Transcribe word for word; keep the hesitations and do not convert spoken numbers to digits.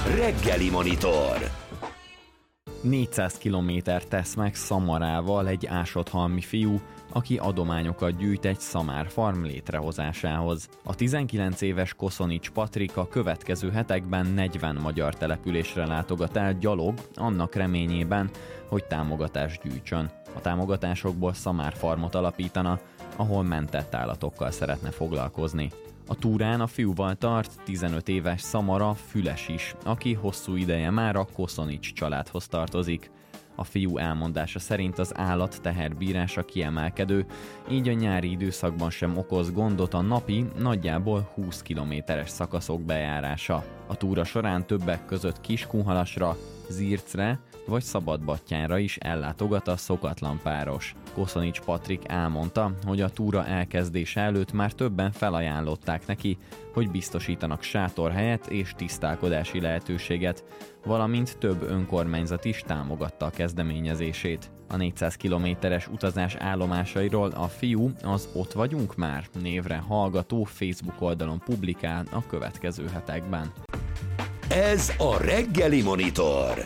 Reggeli Monitor. négyszáz kilométert tesz meg szamarával egy ásotthalmi fiú, aki adományokat gyűjt egy szamárfarm létrehozásához. A tizenkilenc éves Koszonics Patrik a következő hetekben negyven magyar településre látogat el gyalog, annak reményében, hogy támogatást gyűjtsön. A támogatásokból szamárfarmot alapítana, ahol mentett állatokkal szeretne foglalkozni. A túrán a fiúval tart tizenöt éves Szamara Füles is, aki hosszú ideje már a Koszonics családhoz tartozik. A fiú elmondása szerint az állat teherbírása kiemelkedő, így a nyári időszakban sem okoz gondot a napi, nagyjából húsz kilométeres szakaszok bejárása. A túra során többek között Kiskunhalasra, Zircre vagy Szabadbattyánra is ellátogat a szokatlan páros. Koszonics Patrik elmondta, hogy a túra elkezdése előtt már többen felajánlották neki, hogy biztosítanak sátorhelyet és tisztálkodási lehetőséget, valamint több önkormányzat is támogatta a kezdeményezését. A négyszáz kilométeres utazás állomásairól a fiú az Ott vagyunk már névre hallgató Facebook oldalon publikál a következő hetekben. Ez a Reggeli Monitor.